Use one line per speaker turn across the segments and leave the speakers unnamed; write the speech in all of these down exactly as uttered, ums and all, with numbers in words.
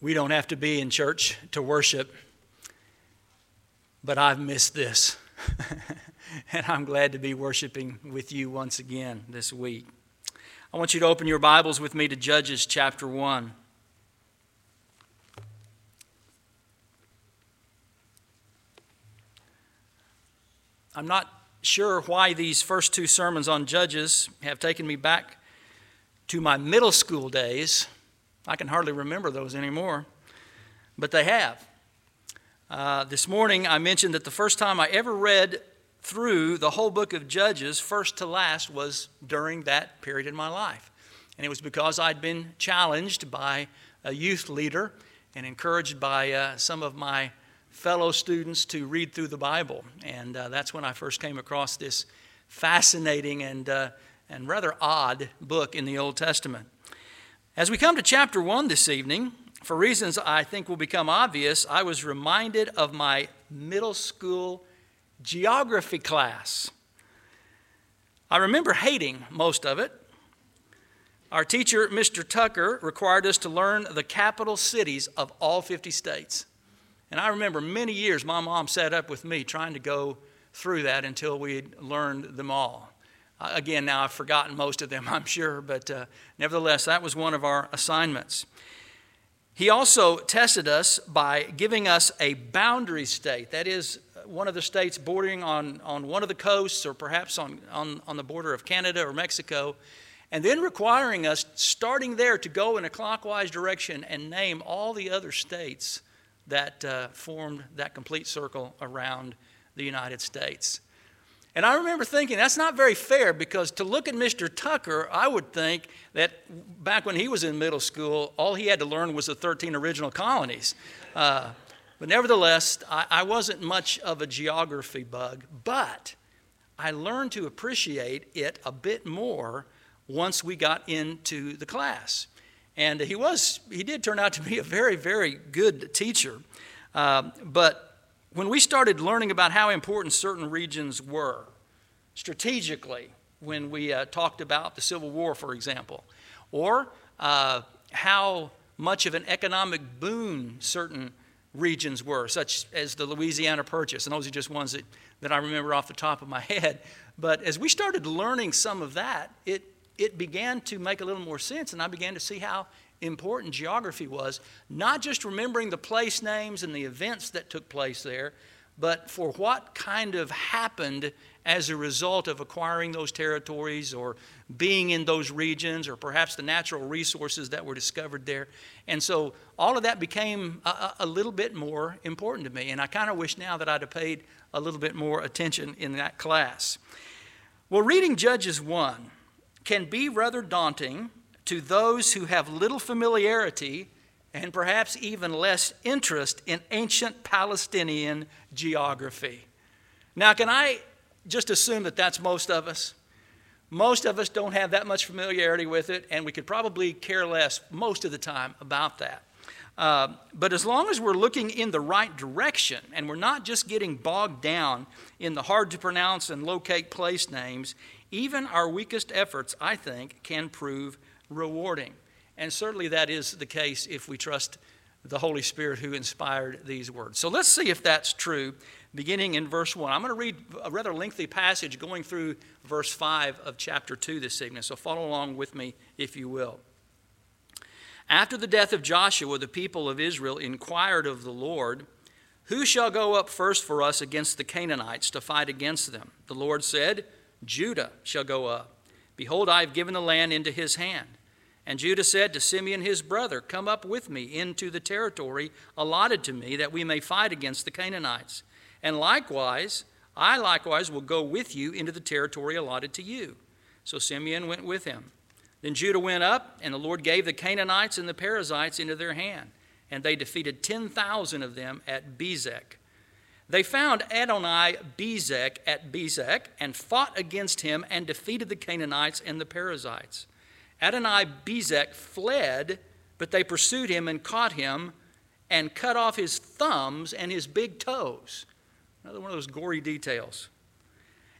We don't have to be in church to worship, but I've missed this. And I'm glad to be worshiping with you once again this week. I want you to open your Bibles with me to Judges chapter one. I'm not sure why these first two sermons on Judges have taken me back to my middle school days. I can hardly remember those anymore, but they have. Uh, this morning I mentioned that the first time I ever read through the whole book of Judges, first to last, was during that period in my life. And it was because I'd been challenged by a youth leader and encouraged by uh, some of my fellow students to read through the Bible. And uh, that's when I first came across this fascinating and, uh, and rather odd book in the Old Testament. As we come to chapter one this evening, for reasons I think will become obvious, I was reminded of my middle school geography class. I remember hating most of it. Our teacher, Mister Tucker, required us to learn the capital cities of all fifty states. And I remember many years my mom sat up with me trying to go through that until we had learned them all. Uh, again, now I've forgotten most of them, I'm sure, but uh, nevertheless, that was one of our assignments. He also tested us by giving us a boundary state. That is, one of the states bordering on, on one of the coasts or perhaps on, on, on the border of Canada or Mexico, and then requiring us, starting there, to go in a clockwise direction and name all the other states that uh, formed that complete circle around the United States. And I remember thinking, that's not very fair, because to look at Mister Tucker, I would think that back when he was in middle school, all he had to learn was the thirteen original colonies. Uh, but nevertheless, I, I wasn't much of a geography bug, but I learned to appreciate it a bit more once we got into the class. And he was, he did turn out to be a very, very good teacher. Uh, but when we started learning about how important certain regions were, strategically, when we uh, talked about the Civil War, for example, or uh, how much of an economic boon certain regions were, such as the Louisiana Purchase, and those are just ones that, that I remember off the top of my head. But as we started learning some of that, it, it began to make a little more sense, and I began to see how important geography was, not just remembering the place names and the events that took place there, but for what kind of happened as a result of acquiring those territories or being in those regions, or perhaps the natural resources that were discovered there. And so all of that became a, a little bit more important to me, and I kind of wish now that I'd have paid a little bit more attention in that class. Well, reading Judges one can be rather daunting to those who have little familiarity and perhaps even less interest in ancient Palestinian geography. Now, can I just assume that that's most of us? Most of us don't have that much familiarity with it, and we could probably care less most of the time about that. Uh, but as long as we're looking in the right direction and we're not just getting bogged down in the hard-to-pronounce and locate place names, even our weakest efforts, I think, can prove rewarding. And certainly that is the case if we trust the Holy Spirit who inspired these words. So let's see if that's true, beginning in verse one. I'm going to read a rather lengthy passage going through verse five of chapter two this evening, so follow along with me if you will. After the death of Joshua, the people of Israel inquired of the Lord, "Who shall go up first for us against the Canaanites to fight against them?" The Lord said, "Judah shall go up. Behold, I have given the land into his hand." And Judah said to Simeon his brother, "Come up with me into the territory allotted to me, that we may fight against the Canaanites. And likewise, I likewise will go with you into the territory allotted to you." So Simeon went with him. Then Judah went up, and the Lord gave the Canaanites and the Perizzites into their hand, and they defeated ten thousand of them at Bezek. They found Adonai Bezek at Bezek, and fought against him, and defeated the Canaanites and the Perizzites. Adonai Bezek fled, but they pursued him and caught him and cut off his thumbs and his big toes. Another one of those gory details.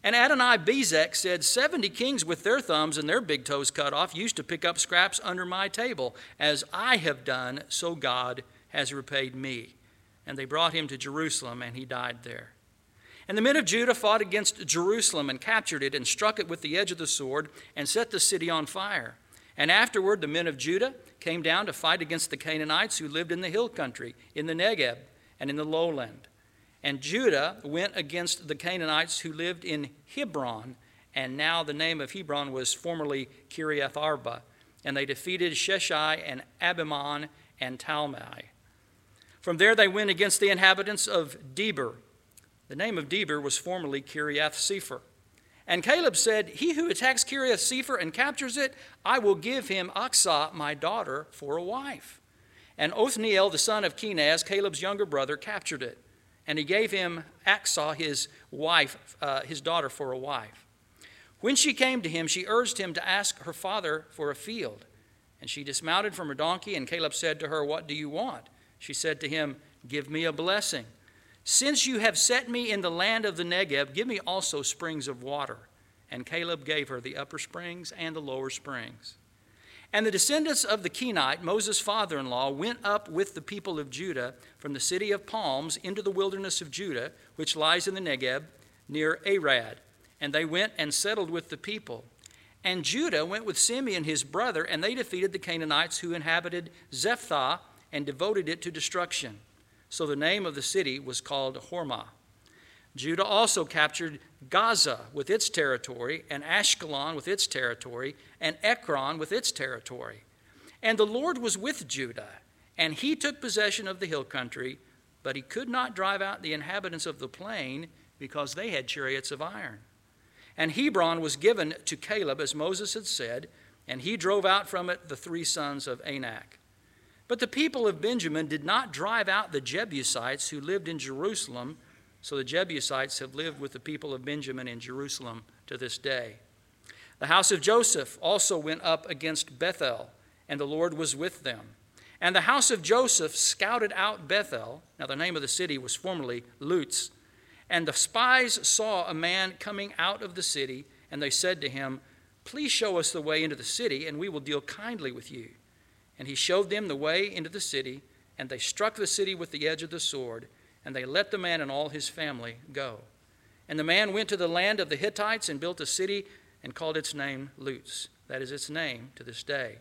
And Adoni-Bezek said, seventy kings with their thumbs and their big toes cut off used to pick up scraps under my table. As I have done, so God has repaid me. And they brought him to Jerusalem, and he died there. And the men of Judah fought against Jerusalem and captured it and struck it with the edge of the sword and set the city on fire. And afterward the men of Judah came down to fight against the Canaanites who lived in the hill country, in the Negeb, and in the lowland. And Judah went against the Canaanites who lived in Hebron, and now the name of Hebron was formerly Kiriath Arba. And they defeated Sheshai and Abimon and Talmai. From there they went against the inhabitants of Debir. The name of Debir was formerly Kiriath Sepher. And Caleb said, he who attacks Kiriath Sepher and captures it, I will give him Aksah, my daughter, for a wife. And Othniel, the son of Kenaz, Caleb's younger brother, captured it. And he gave him Aksah, his wife, uh, his daughter, for a wife. When she came to him, she urged him to ask her father for a field. And she dismounted from her donkey, and Caleb said to her, what do you want? She said to him, give me a blessing. Since you have set me in the land of the Negeb, give me also springs of water. And Caleb gave her the upper springs and the lower springs. And the descendants of the Kenite, Moses' father-in-law, went up with the people of Judah from the city of palms into the wilderness of Judah, which lies in the Negeb, near Arad. And they went and settled with the people. And Judah went with Simeon his brother, and they defeated the Canaanites who inhabited Zephathah and devoted it to destruction. So the name of the city was called Hormah. Judah also captured Gaza with its territory, and Ashkelon with its territory, and Ekron with its territory. And the Lord was with Judah, and he took possession of the hill country, but he could not drive out the inhabitants of the plain because they had chariots of iron. And Hebron was given to Caleb, as Moses had said, and he drove out from it the three sons of Anak. But the people of Benjamin did not drive out the Jebusites who lived in Jerusalem, so the Jebusites have lived with the people of Benjamin in Jerusalem to this day. The house of Joseph also went up against Bethel, and the Lord was with them. And the house of Joseph scouted out Bethel. Now the name of the city was formerly Luz. And the spies saw a man coming out of the city, and they said to him, please show us the way into the city, and we will deal kindly with you. And he showed them the way into the city, and they struck the city with the edge of the sword, and they let the man and all his family go. And the man went to the land of the Hittites and built a city and called its name Luz. That is its name to this day.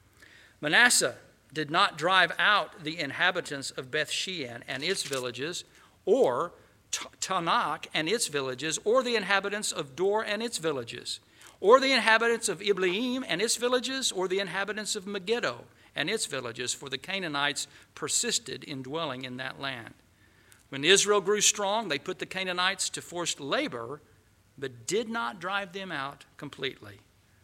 Manasseh did not drive out the inhabitants of Beth-shean and its villages, or Tanakh and its villages, or the inhabitants of Dor and its villages, or the inhabitants of Ibleam and its villages, or the inhabitants of Megiddo and its villages, for the Canaanites persisted in dwelling in that land. When Israel grew strong, they put the Canaanites to forced labor, but did not drive them out completely.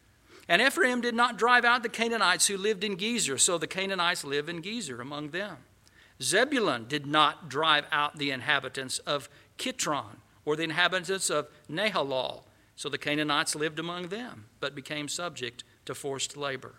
And Ephraim did not drive out the Canaanites who lived in Gezer, so the Canaanites live in Gezer among them. Zebulun did not drive out the inhabitants of Kitron, or the inhabitants of Nahalal, so the Canaanites lived among them, but became subject to forced labor.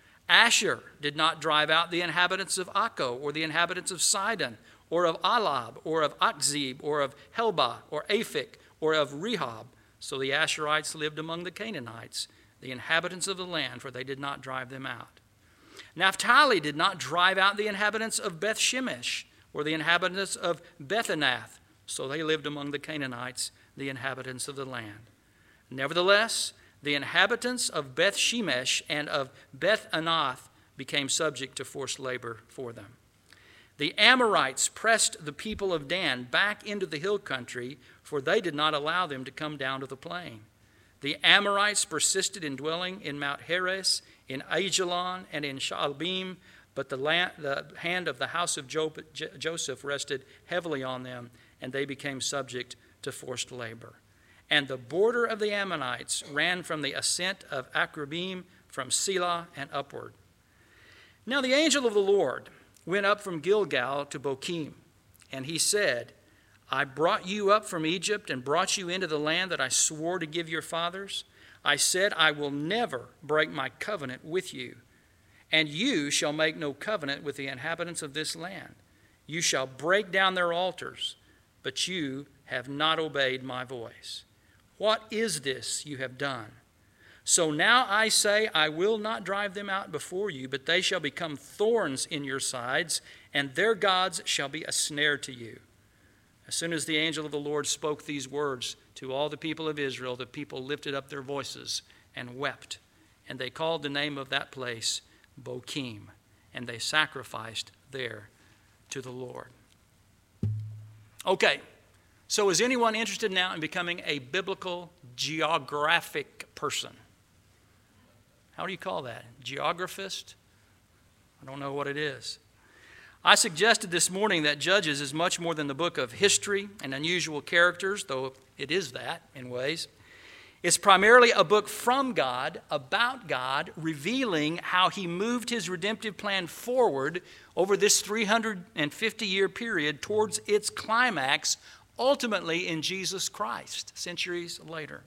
Asher did not drive out the inhabitants of Akko, or the inhabitants of Sidon, or of Alab, or of Akzib, or of Helbah, or Aphik, or of Rehob. So the Asherites lived among the Canaanites, the inhabitants of the land, for they did not drive them out. Naphtali did not drive out the inhabitants of Beth Shemesh, or the inhabitants of Bethanath. So they lived among the Canaanites, the inhabitants of the land. Nevertheless, the inhabitants of Beth Shemesh and of Beth Anath became subject to forced labor for them. The Amorites pressed the people of Dan back into the hill country, for they did not allow them to come down to the plain. The Amorites persisted in dwelling in Mount Heres, in Aijalon, and in Shaalbim, but the, land, the hand of the house of jo- J- Joseph rested heavily on them, and they became subject to forced labor. And the border of the Ammonites ran from the ascent of Akrabim, from Selah and upward. Now the angel of the Lord went up from Gilgal to Bochim, and he said, I brought you up from Egypt and brought you into the land that I swore to give your fathers. I said, I will never break my covenant with you, and you shall make no covenant with the inhabitants of this land. You shall break down their altars, but you have not obeyed my voice. what is this you have done? So now I say, I will not drive them out before you, but they shall become thorns in your sides, and their gods shall be a snare to you." As soon as the angel of the Lord spoke these words to all the people of Israel, the people lifted up their voices and wept. And they called the name of that place Bochim, and they sacrificed there to the Lord. Okay, so is anyone interested now in becoming a biblical geographic person? How do you call that? Geographist? I don't know what it is. I suggested this morning that Judges is much more than the book of history and unusual characters, though it is that in ways. It's primarily a book from God, about God, revealing how he moved his redemptive plan forward over this three hundred fifty year period towards its climax, ultimately in Jesus Christ, centuries later.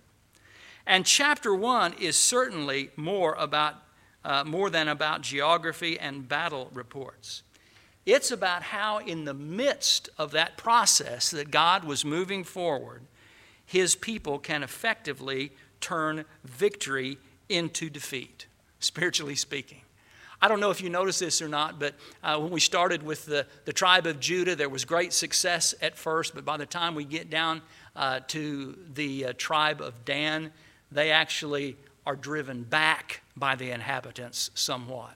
And chapter one is certainly more about uh, more than about geography and battle reports. It's about how in the midst of that process that God was moving forward, his people can effectively turn victory into defeat, spiritually speaking. I don't know if you noticed this or not, but uh, when we started with the, the tribe of Judah, there was great success at first, but by the time we get down uh, to the uh, tribe of Dan, they actually are driven back by the inhabitants somewhat.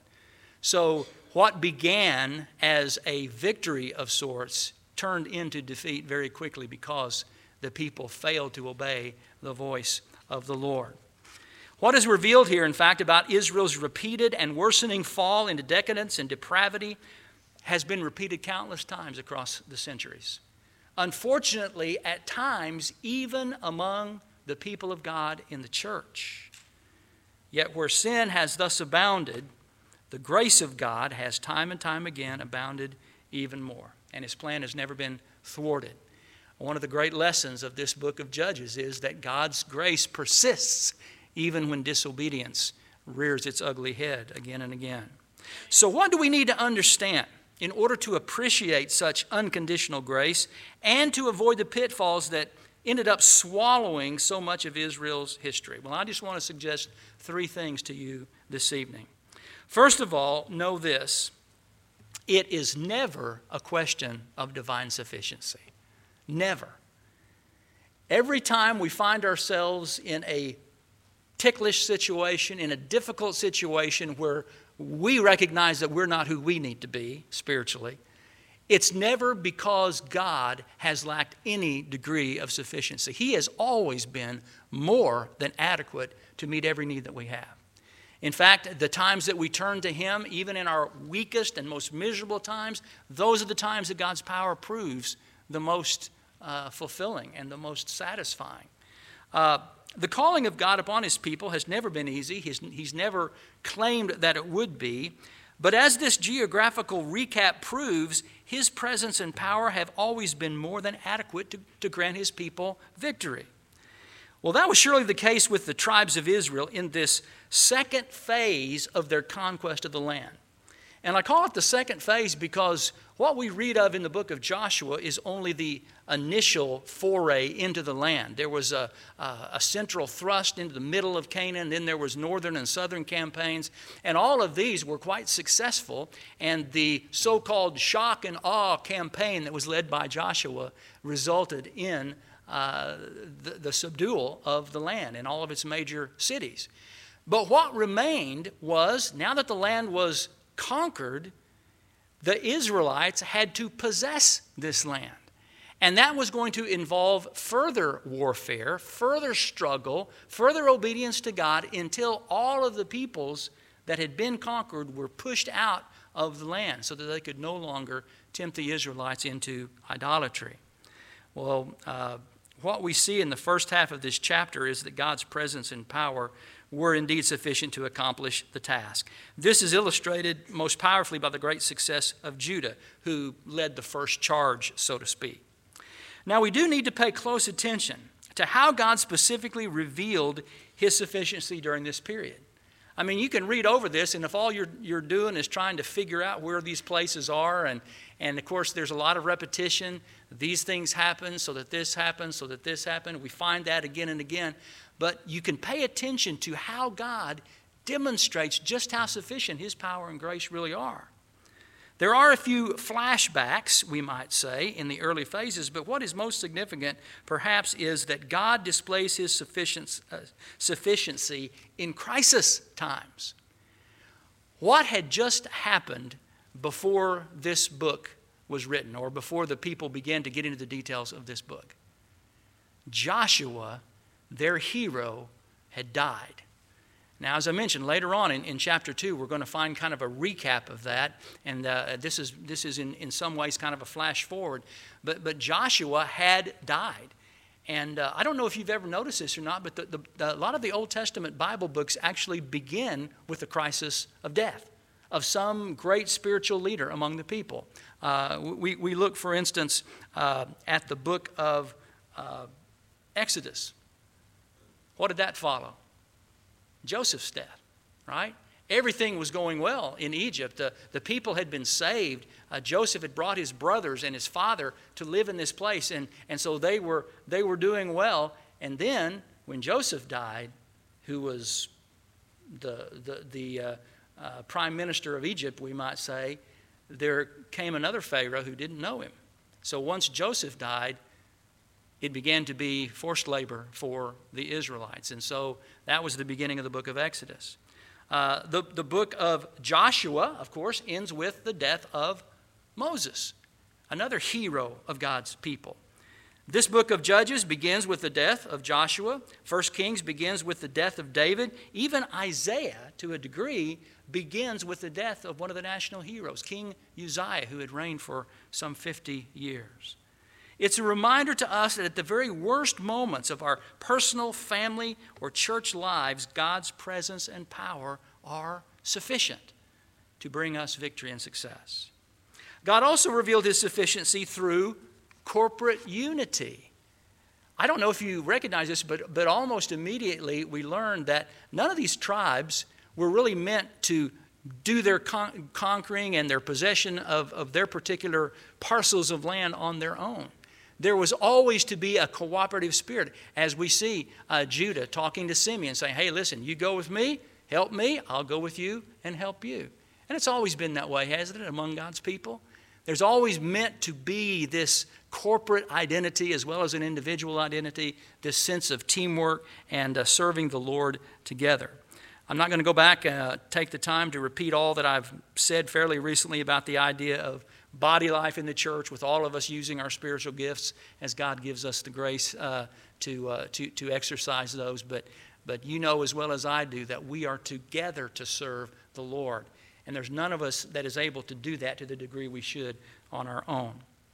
So what began as a victory of sorts turned into defeat very quickly because the people failed to obey the voice of the Lord. What is revealed here, in fact, about Israel's repeated and worsening fall into decadence and depravity has been repeated countless times across the centuries. Unfortunately, at times, even among the people of God in the church. Yet where sin has thus abounded, the grace of God has time and time again abounded even more. And his plan has never been thwarted. One of the great lessons of this book of Judges is that God's grace persists even when disobedience rears its ugly head again and again. So what do we need to understand in order to appreciate such unconditional grace and to avoid the pitfalls that ended up swallowing so much of Israel's history? Well, I just want to suggest three things to you this evening. First of all, know this: it is never a question of divine sufficiency. Never. Every time we find ourselves in a ticklish situation, in a difficult situation where we recognize that we're not who we need to be spiritually, it's never because God has lacked any degree of sufficiency. He has always been more than adequate to meet every need that we have. In fact, the times that we turn to him, even in our weakest and most miserable times, those are the times that God's power proves the most uh, fulfilling and the most satisfying. Uh, the calling of God upon his people has never been easy. He's, he's never claimed that it would be. But as this geographical recap proves, his presence and power have always been more than adequate to, to grant his people victory. Well, that was surely the case with the tribes of Israel in this second phase of their conquest of the land. And I call it the second phase because what we read of in the book of Joshua is only the initial foray into the land. There was a, a, a central thrust into the middle of Canaan, then there was northern and southern campaigns, and all of these were quite successful, and the so-called shock and awe campaign that was led by Joshua resulted in uh, the, the subdual of the land in all of its major cities. But what remained was, now that the land was conquered, the Israelites had to possess this land. And that was going to involve further warfare, further struggle, further obedience to God until all of the peoples that had been conquered were pushed out of the land so that they could no longer tempt the Israelites into idolatry. Well, uh, what we see in the first half of this chapter is that God's presence and power were indeed sufficient to accomplish the task. This is illustrated most powerfully by the great success of Judah, who led the first charge, so to speak. Now, we do need to pay close attention to how God specifically revealed his sufficiency during this period. I mean, you can read over this, and if all you're, you're doing is trying to figure out where these places are, and, and of course there's a lot of repetition. These things happen so that this happens, so that this happened. We find that again and again. But you can pay attention to how God demonstrates just how sufficient his power and grace really are. There are a few flashbacks, we might say, in the early phases, but what is most significant, perhaps, is that God displays his sufficiency, uh, sufficiency in crisis times. What had just happened before this book was written, or before the people began to get into the details of this book? Joshua, their hero, had died. Now, as I mentioned, later on in, in chapter two, we're going to find kind of a recap of that. And uh, this is, this is in, in some ways kind of a flash forward. But, but Joshua had died. And uh, I don't know if you've ever noticed this or not, but the, the, the, a lot of the Old Testament Bible books actually begin with the crisis of death of some great spiritual leader among the people. Uh, we, we look, for instance, uh, at the book of uh, Exodus. What did that follow? Joseph's death, right? Everything was going well in Egypt. The, the people had been saved. Uh, Joseph had brought his brothers and his father to live in this place, and, and so they were, they were doing well. And then when Joseph died, who was the, the, the uh, uh, prime minister of Egypt, we might say, there came another Pharaoh who didn't know him. So once Joseph died, it began to be forced labor for the Israelites. And so that was the beginning of the book of Exodus. Uh, the, the book of Joshua, of course, ends with the death of Moses, another hero of God's people. This book of Judges begins with the death of Joshua. First Kings begins with the death of David. Even Isaiah, to a degree, begins with the death of one of the national heroes, King Uzziah, who had reigned for some fifty years. It's a reminder to us that at the very worst moments of our personal, family, or church lives, God's presence and power are sufficient to bring us victory and success. God also revealed his sufficiency through corporate unity. I don't know if you recognize this, but, but almost immediately we learned that none of these tribes were really meant to do their con- conquering and their possession of, of their particular parcels of land on their own. There was always to be a cooperative spirit, as we see uh, Judah talking to Simeon, saying, hey, listen, you go with me, help me, I'll go with you and help you. And it's always been that way, hasn't it, among God's people? There's always meant to be this corporate identity as well as an individual identity, this sense of teamwork and uh, serving the Lord together. I'm not going to go back and uh, take the time to repeat all that I've said fairly recently about the idea of body life in the church, with all of us using our spiritual gifts as God gives us the grace uh, to, uh, to, to exercise those. But, but you know as well as I do that we are together to serve the Lord. And there's none of us that is able to do that to the degree we should on our own.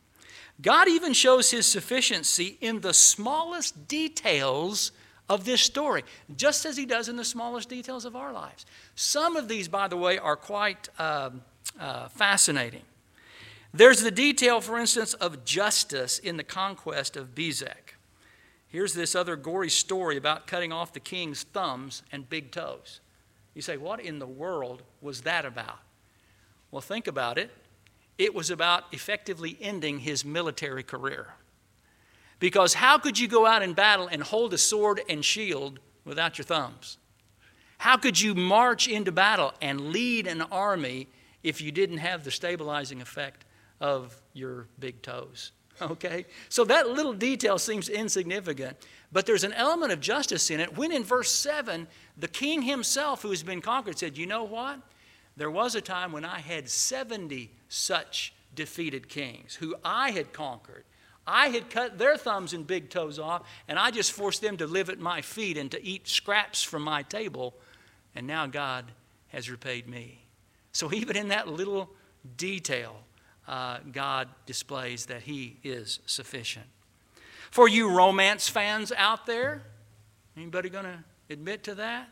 God even shows his sufficiency in the smallest details of this story, just as he does in the smallest details of our lives. Some of these, by the way, are quite um, uh, fascinating. There's the detail, for instance, of justice in the conquest of Bezek. Here's this other gory story about cutting off the king's thumbs and big toes. You say, what in the world was that about? Well, think about it. It was about effectively ending his military career. Because how could you go out in battle and hold a sword and shield without your thumbs? How could you march into battle and lead an army if you didn't have the stabilizing effect of your big toes? Okay? So that little detail seems insignificant, but there's an element of justice in it when in verse seven, the king himself who has been conquered said, you know what? There was a time when I had seventy such defeated kings who I had conquered. I had cut their thumbs and big toes off, and I just forced them to live at my feet and to eat scraps from my table, and now God has repaid me. So even in that little detail, Uh, God displays that he is sufficient. For you romance fans out there, anybody going to admit to that?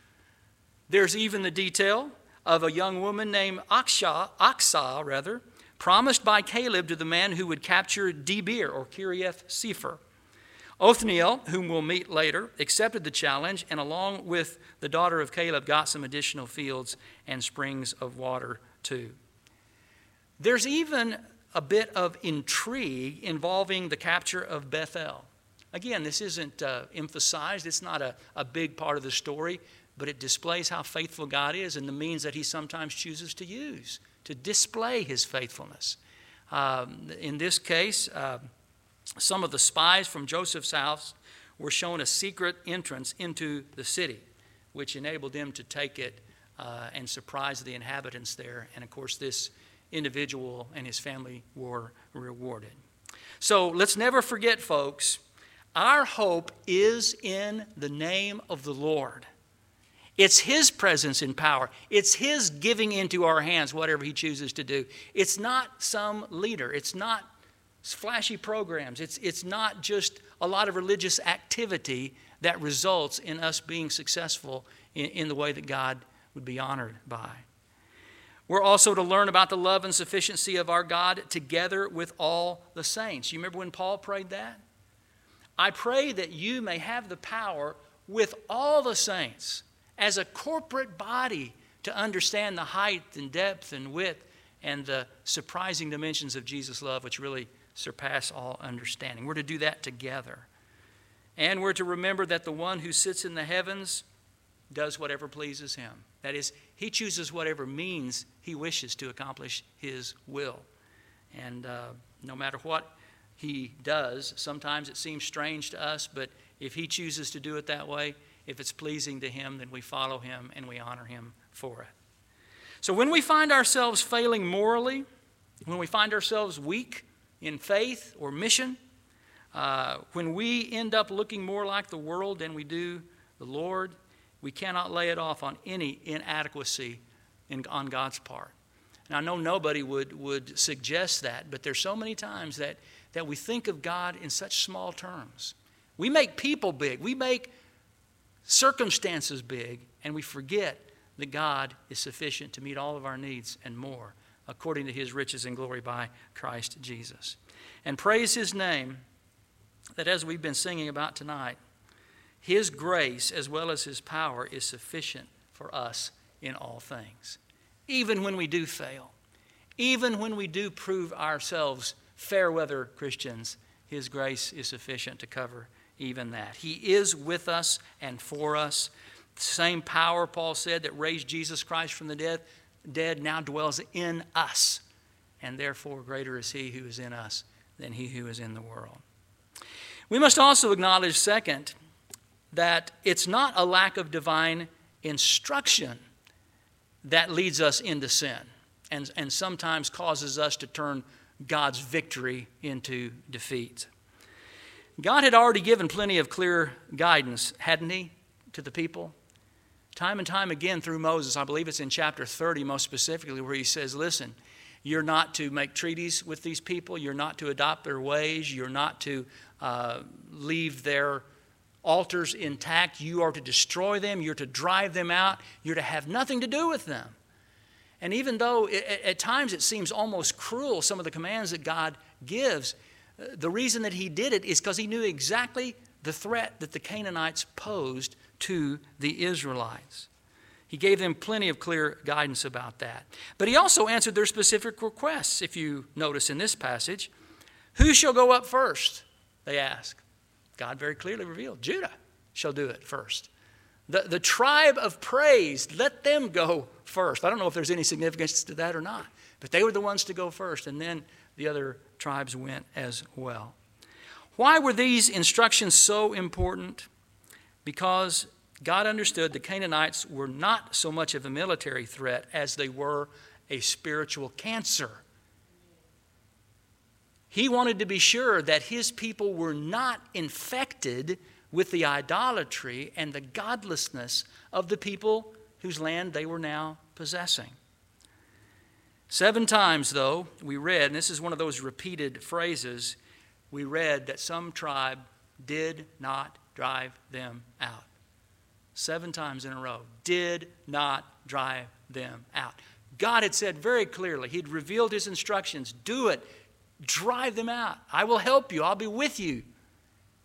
There's even the detail of a young woman named Aksha, Aksah, rather, promised by Caleb to the man who would capture Debir or Kiriath Sefer. Othniel, whom we'll meet later, accepted the challenge and along with the daughter of Caleb got some additional fields and springs of water too. There's even a bit of intrigue involving the capture of Bethel. Again, this isn't uh, emphasized. It's not a, a big part of the story, but it displays how faithful God is and the means that he sometimes chooses to use to display his faithfulness. Um, in this case, uh, some of the spies from Joseph's house were shown a secret entrance into the city, which enabled them to take it uh, and surprise the inhabitants there. And of course, this individual and his family were rewarded. So let's never forget, folks, our hope is in the name of the Lord. It's his presence and power. It's his giving into our hands whatever he chooses to do. It's not some leader. It's not flashy programs. It's, it's not just a lot of religious activity that results in us being successful in, in the way that God would be honored by. We're also to learn about the love and sufficiency of our God together with all the saints. You remember when Paul prayed that? I pray that you may have the power with all the saints as a corporate body to understand the height and depth and width and the surprising dimensions of Jesus' love, which really surpass all understanding. We're to do that together. And we're to remember that the one who sits in the heavens does whatever pleases him. That is, he chooses whatever means he wishes to accomplish his will. And uh, no matter what he does, sometimes it seems strange to us, but if he chooses to do it that way, if it's pleasing to him, then we follow him and we honor him for it. So when we find ourselves failing morally, when we find ourselves weak in faith or mission, uh, when we end up looking more like the world than we do the Lord, we cannot lay it off on any inadequacy in, on God's part. And I know nobody would, would suggest that, but there's so many times that, that we think of God in such small terms. We make people big. We make circumstances big, and we forget that God is sufficient to meet all of our needs and more, according to his riches and glory by Christ Jesus. And praise his name that as we've been singing about tonight, his grace as well as his power is sufficient for us in all things. Even when we do fail, even when we do prove ourselves fair weather Christians, his grace is sufficient to cover even that. He is with us and for us. The same power, Paul said, that raised Jesus Christ from the dead, dead now dwells in us. And therefore greater is he who is in us than he who is in the world. We must also acknowledge, second, that it's not a lack of divine instruction that leads us into sin and, and sometimes causes us to turn God's victory into defeat. God had already given plenty of clear guidance, hadn't he, to the people? Time and time again through Moses, I believe it's in chapter thirty most specifically, where he says, listen, you're not to make treaties with these people. You're not to adopt their ways. You're not to uh, leave their altars intact. You are to destroy them. You're to drive them out. You're to have nothing to do with them. And even though it, at times it seems almost cruel, some of the commands that God gives, the reason that he did it is because he knew exactly the threat that the Canaanites posed to the Israelites. He gave them plenty of clear guidance about that. But he also answered their specific requests, if you notice in this passage. Who shall go up first? They ask. God very clearly revealed, Judah shall do it first. The, the tribe of praise, let them go first. I don't know if there's any significance to that or not, but they were the ones to go first, and then the other tribes went as well. Why were these instructions so important? Because God understood the Canaanites were not so much of a military threat as they were a spiritual cancer. He wanted to be sure that his people were not infected with the idolatry and the godlessness of the people whose land they were now possessing. Seven times, though, we read, and this is one of those repeated phrases, we read that some tribe did not drive them out. Seven times in a row, did not drive them out. God had said very clearly, he'd revealed his instructions, do it, drive them out. I will help you, I'll be with you.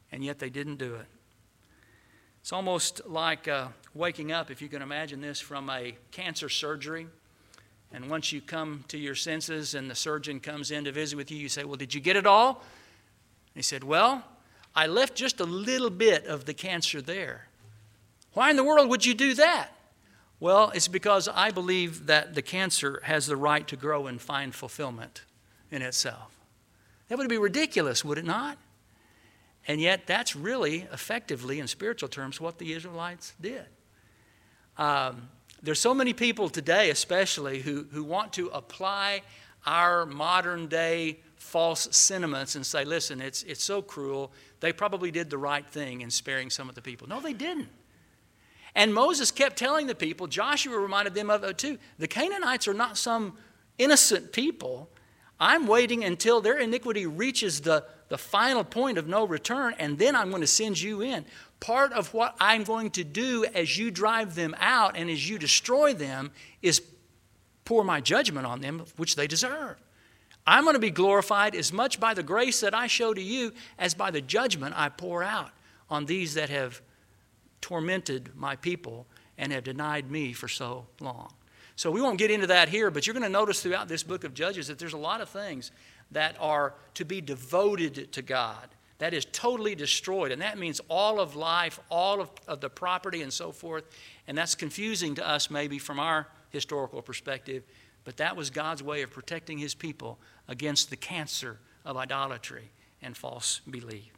and yet they didn't do it. It's almost like uh, waking up, if you can imagine this, from a cancer surgery. And once you come to your senses and the surgeon comes in to visit with you, you say, well, did you get it all? And he said, well, I left just a little bit of the cancer there. Why in the world would you do that? Well, it's because I believe that the cancer has the right to grow and find fulfillment in itself. That would be ridiculous, would it not? And yet that's really effectively, in spiritual terms, what the Israelites did. Um, There's so many people today especially who, who want to apply our modern day false sentiments and say, listen, it's, it's so cruel. They probably did the right thing in sparing some of the people. No, they didn't. And Moses kept telling the people, Joshua reminded them of it too, the Canaanites are not some innocent people. I'm waiting until their iniquity reaches the, the final point of no return, and then I'm going to send you in. Part of what I'm going to do as you drive them out and as you destroy them is pour my judgment on them, which they deserve. I'm going to be glorified as much by the grace that I show to you as by the judgment I pour out on these that have tormented my people and have denied me for so long. So we won't get into that here, but you're going to notice throughout this book of Judges that there's a lot of things that are to be devoted to God. That is totally destroyed. And that means all of life, all of, of the property and so forth. And that's confusing to us maybe from our historical perspective. But that was God's way of protecting his people against the cancer of idolatry and false belief.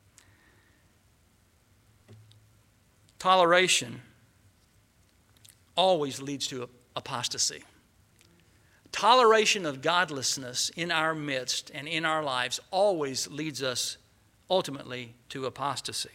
Toleration always leads to apostasy. Toleration of godlessness in our midst and in our lives always leads us ultimately to apostasy.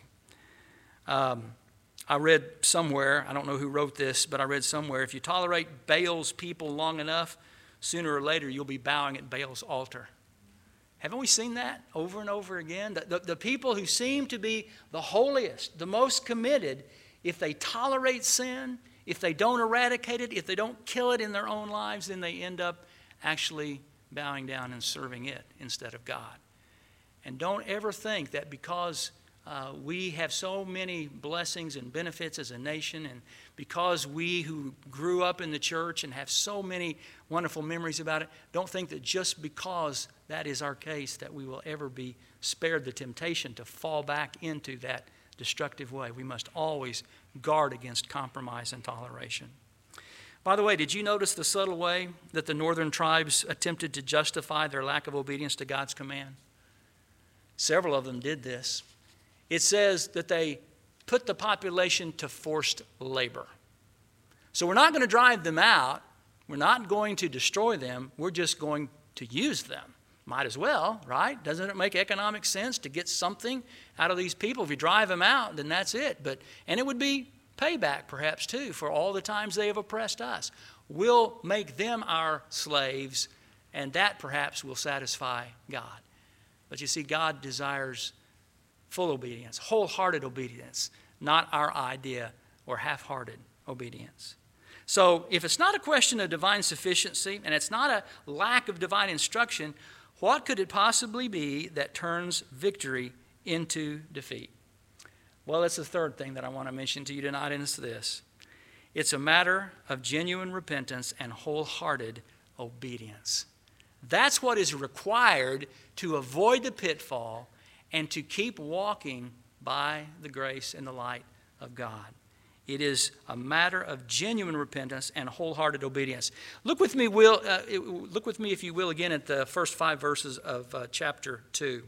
Um, I read somewhere, I don't know who wrote this, but I read somewhere, if you tolerate Baal's people long enough, sooner or later you'll be bowing at Baal's altar. Haven't we seen that over and over again? The, the, the people who seem to be the holiest, the most committed, if they tolerate sin, if they don't eradicate it, if they don't kill it in their own lives, then they end up actually bowing down and serving it instead of God. And don't ever think that because uh, we have so many blessings and benefits as a nation, and because we who grew up in the church and have so many wonderful memories about it, don't think that just because that is our case that we will ever be spared the temptation to fall back into that destructive way. We must always guard against compromise and toleration. By the way, did you notice the subtle way that the northern tribes attempted to justify their lack of obedience to God's command? Several of them did this. It says that they put the population to forced labor. So we're not going to drive them out. We're not going to destroy them. We're just going to use them. Might as well, right? Doesn't it make economic sense to get something out of these people? If you drive them out, then that's it. But and it would be payback perhaps too for all the times they have oppressed us. We'll make them our slaves, and that perhaps will satisfy God. But you see, God desires full obedience, wholehearted obedience, not our idea or half-hearted obedience. So if it's not a question of divine sufficiency and it's not a lack of divine instruction, what could it possibly be that turns victory into defeat? Well, it's the third thing that I want to mention to you tonight, and it's this. It's a matter of genuine repentance and wholehearted obedience. That's what is required to avoid the pitfall and to keep walking by the grace and the light of God. It is a matter of genuine repentance and wholehearted obedience. Look with me, will, uh, look with me, if you will, again at the first five verses of uh, chapter two.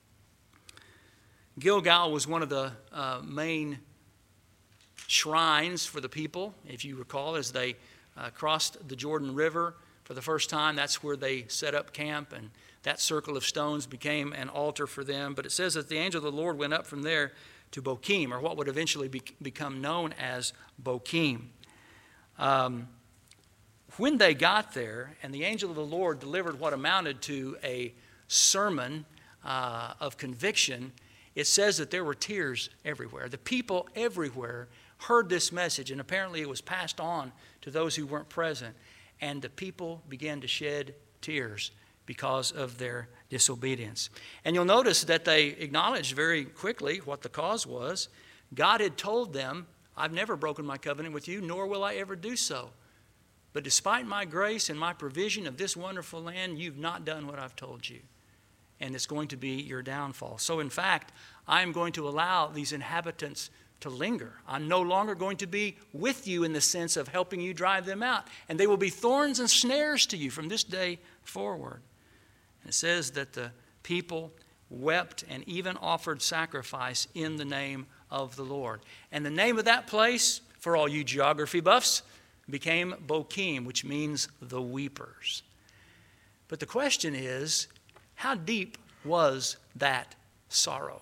Gilgal was one of the uh, main shrines for the people, if you recall, as they uh, crossed the Jordan River for the first time. That's where they set up camp, and that circle of stones became an altar for them. But it says that the angel of the Lord went up from there to Bochim, or what would eventually be, become known as Bochim. Um, when they got there, and the angel of the Lord delivered what amounted to a sermon uh, of conviction, it says that there were tears everywhere. The people everywhere heard this message, and apparently it was passed on to those who weren't present. And the people began to shed tears because of their disobedience. And you'll notice that they acknowledged very quickly what the cause was. God had told them, I've never broken my covenant with you, nor will I ever do so. But despite my grace and my provision of this wonderful land, you've not done what I've told you. And it's going to be your downfall. So in fact, I am going to allow these inhabitants to linger. I'm no longer going to be with you in the sense of helping you drive them out. And they will be thorns and snares to you from this day forward. And it says that the people wept and even offered sacrifice in the name of the Lord. And the name of that place, for all you geography buffs, became Bochim, which means the weepers. But the question is, how deep was that sorrow?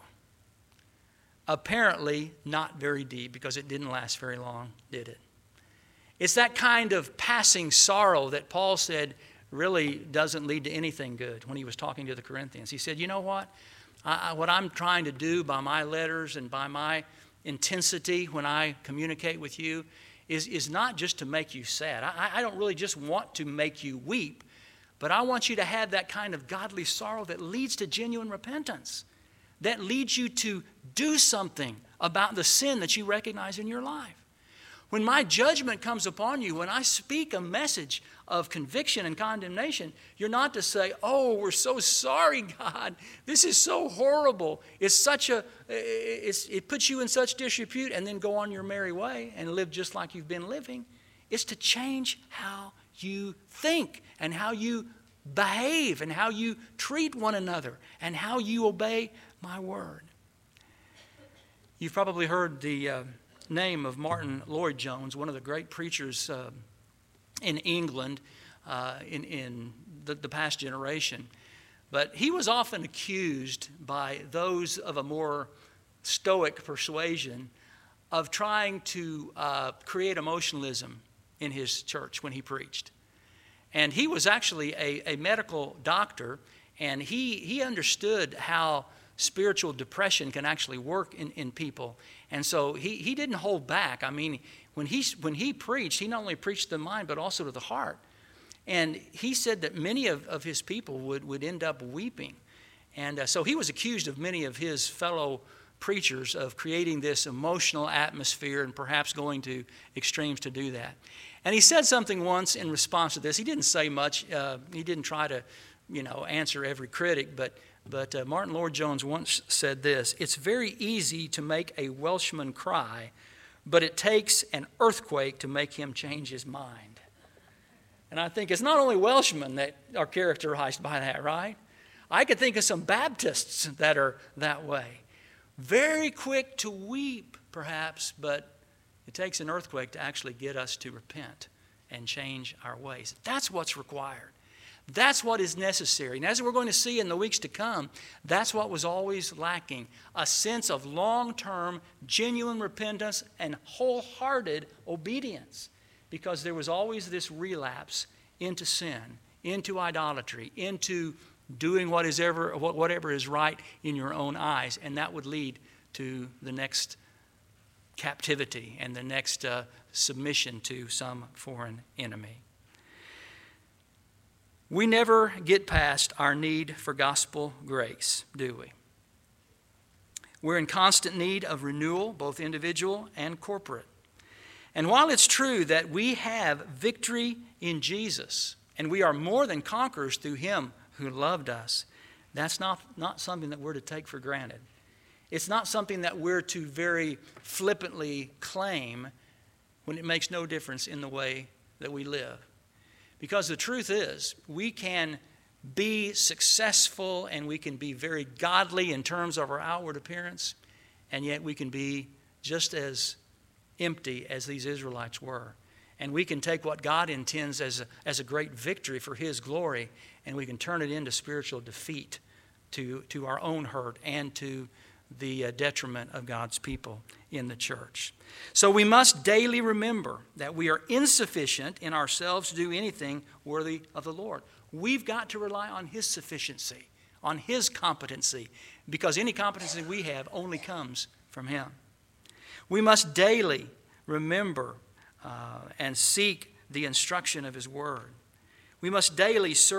Apparently not very deep, because it didn't last very long, did it? It's that kind of passing sorrow that Paul said really doesn't lead to anything good when he was talking to the Corinthians. He said, you know what? I, I, what I'm trying to do by my letters and by my intensity when I communicate with you is, is not just to make you sad. I, I don't really just want to make you weep, but I want you to have that kind of godly sorrow that leads to genuine repentance, that leads you to do something about the sin that you recognize in your life. When my judgment comes upon you, when I speak a message of conviction and condemnation, you're not to say, oh, we're so sorry, God. This is so horrible. It's such a, it's, it puts you in such disrepute, and then go on your merry way and live just like you've been living. It's to change how you think and how you behave and how you treat one another and how you obey my word. You've probably heard the uh, name of Martin Lloyd-Jones, one of the great preachers uh, in England uh, in, in the, the past generation. But he was often accused by those of a more stoic persuasion of trying to uh, create emotionalism in his church when he preached. And he was actually a, a medical doctor, and he, he understood how spiritual depression can actually work in, in people. And so he, he didn't hold back. I mean, when he, when he preached, he not only preached to the mind, but also to the heart. And he said that many of, of his people would, would end up weeping. And uh, so he was accused of many of his fellow preachers of creating this emotional atmosphere and perhaps going to extremes to do that. And he said something once in response to this. He didn't say much. Uh, he didn't try to, you know, answer every critic, but But uh, Martin Lloyd-Jones once said this: it's very easy to make a Welshman cry, but it takes an earthquake to make him change his mind. And I think it's not only Welshmen that are characterized by that, right? I could think of some Baptists that are that way. Very quick to weep, perhaps, but it takes an earthquake to actually get us to repent and change our ways. That's what's required. That's what is necessary. And as we're going to see in the weeks to come, that's what was always lacking: a sense of long-term, genuine repentance and wholehearted obedience. Because there was always this relapse into sin, into idolatry, into doing what is ever, whatever is right in your own eyes. And that would lead to the next captivity and the next uh, submission to some foreign enemy. We never get past our need for gospel grace, do we? We're in constant need of renewal, both individual and corporate. And while it's true that we have victory in Jesus, and we are more than conquerors through him who loved us, that's not, not something that we're to take for granted. It's not something that we're to very flippantly claim when it makes no difference in the way that we live. Because the truth is, we can be successful and we can be very godly in terms of our outward appearance, and yet we can be just as empty as these Israelites were. And we can take what God intends as a, as a great victory for his glory, and we can turn it into spiritual defeat to, to our own hurt and to the detriment of God's people in the church. So we must daily remember that we are insufficient in ourselves to do anything worthy of the Lord. We've got to rely on his sufficiency, on his competency, because any competency we have only comes from him. We must daily remember uh, and seek the instruction of his word. We must daily serve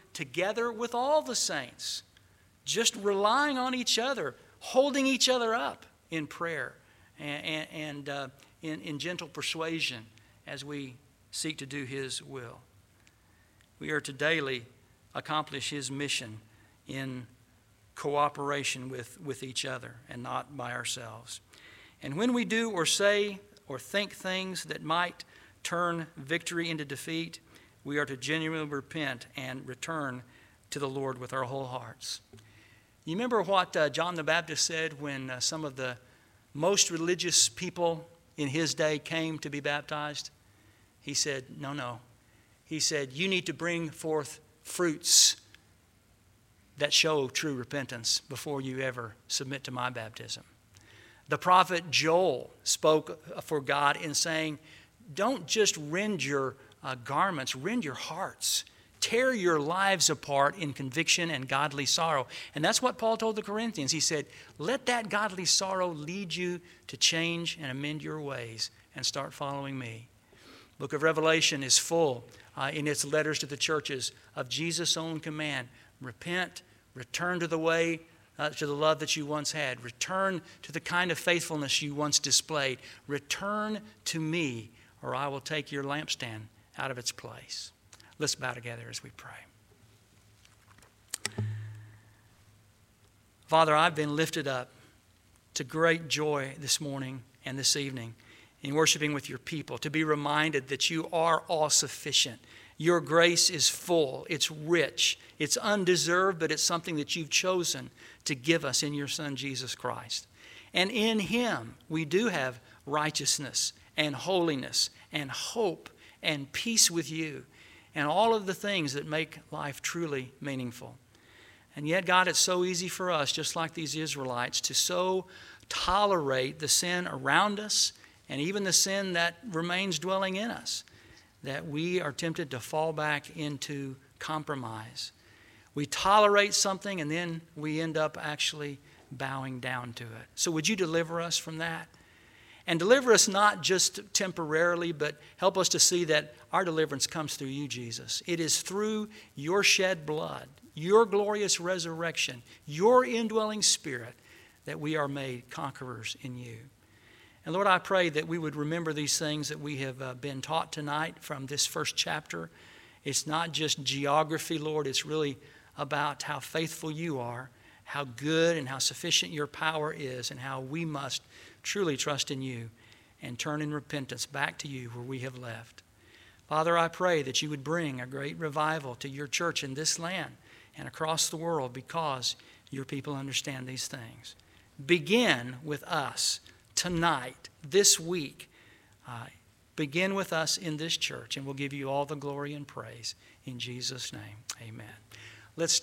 together with all the saints, just relying on each other, holding each other up in prayer and, and, and uh, in, in gentle persuasion as we seek to do His will. We are to daily accomplish His mission in cooperation with, with each other and not by ourselves. And when we do or say or think things that might turn victory into defeat, we are to genuinely repent and return to the Lord with our whole hearts. You remember what uh, John the Baptist said when uh, some of the most religious people in his day came to be baptized? He said, no, no. He said, you need to bring forth fruits that show true repentance before you ever submit to my baptism. The prophet Joel spoke for God in saying, don't just rend your uh, garments, rend your hearts. Tear your lives apart in conviction and godly sorrow. And that's what Paul told the Corinthians. He said, let that godly sorrow lead you to change and amend your ways and start following me. The book of Revelation is full uh, in its letters to the churches of Jesus' own command. Repent, return to the way, uh, to the love that you once had. Return to the kind of faithfulness you once displayed. Return to me, or I will take your lampstand out of its place. Let's bow together as we pray. Father, I've been lifted up to great joy this morning and this evening in worshiping with your people, to be reminded that you are all sufficient. Your grace is full, it's rich, it's undeserved, but it's something that you've chosen to give us in your Son, Jesus Christ. And in Him, we do have righteousness and holiness and hope and peace with you and all of the things that make life truly meaningful. And yet, God, it's so easy for us, just like these Israelites, to so tolerate the sin around us and even the sin that remains dwelling in us, that we are tempted to fall back into compromise. We tolerate something and then we end up actually bowing down to it. So would you deliver us from that? And deliver us not just temporarily, but help us to see that our deliverance comes through you, Jesus. It is through your shed blood, your glorious resurrection, your indwelling Spirit that we are made conquerors in you. And Lord, I pray that we would remember these things that we have uh, been taught tonight from this first chapter. It's not just geography, Lord. It's really about how faithful you are, how good and how sufficient your power is, and how we must truly trust in you and turn in repentance back to you where we have left. Father, I pray that you would bring a great revival to your church in this land and across the world because your people understand these things. Begin with us tonight, this week. Uh, begin with us in this church, and we'll give you all the glory and praise. In Jesus' name, amen. Let's